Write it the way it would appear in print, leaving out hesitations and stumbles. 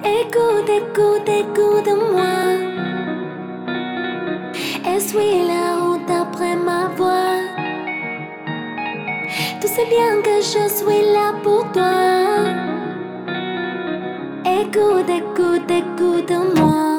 Écoute, écoute, écoute-moi. Essuie la route après ma voix. Tu sais bien que je suis là pour toi. Écoute, écoute, écoute-moi.